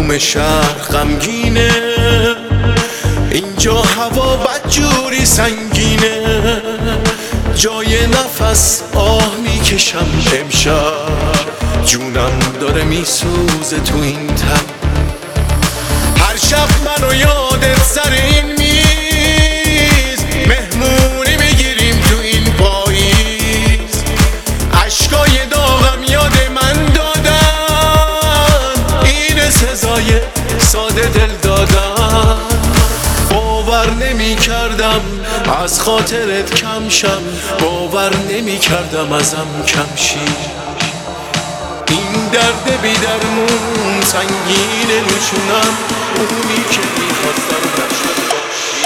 تموم شهر غمگینه، اینجا هوا بدجوری سنگینه، جای نفس آه میکشم امشب، جونم داره میسوزه تو این تن. هر شب منو یادت سر این میز، مهمونی میگیریم تو این پاییز، عشقای داغم یاد من دادن، این سزای ساده دل دادن. باور نمی کردم از خاطرت کم شم، باور نمی کردم ازم کم شی، این درد بی درمون سنگین روشونم، اونی که میخواستم نشد باشی.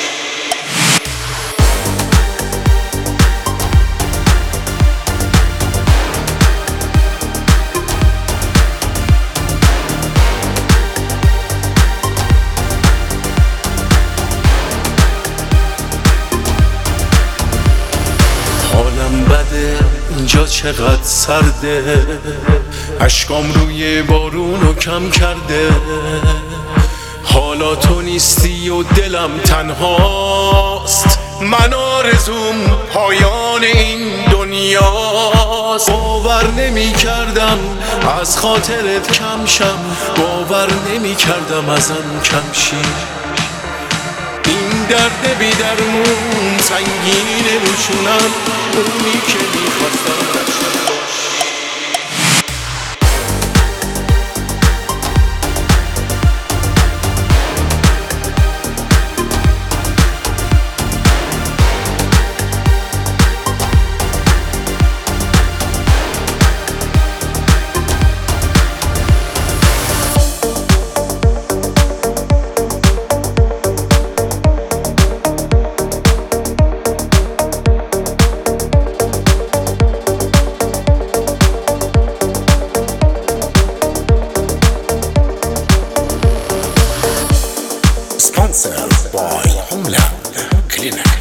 حالم بده اینجا چقدر سرده، اشکام روی بارونو کم کرده، حالا تو نیستی و دلم تنهاست، من آرزوم پایان این دنیاست. باور نمی کردم از خاطرت کم شم، باور نمی کردم ازم کم شی، این درد بی درمون سنگین روشونم، اونی که میخواستم نشد باشی. Sponsored by Homeland Clinic.